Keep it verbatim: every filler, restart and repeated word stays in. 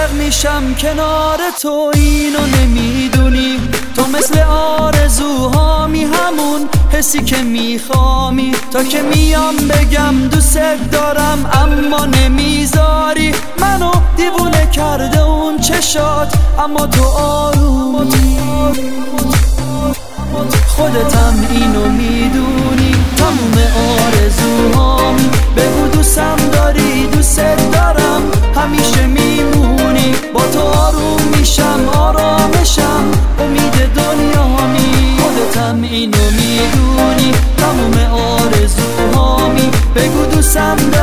میشم کنار تو، اینو نمیدونی. تو مثل آرزوهامی، همون حسی که میخوامی. تا که میام بگم دوست دارم اما نمیذاری. منو دیوونه کرده اون چشات، اما تو آرومی. خودتم اینو میدونی. تموم آرزوهامی، بگو دوستم داری، دوست دارم، همیشه میمونی. با تو آروم میشم، آرامشم، امید دنیامی. خودتم اینو میدونی. تموم آرزوهامی، بگو دوستم داری.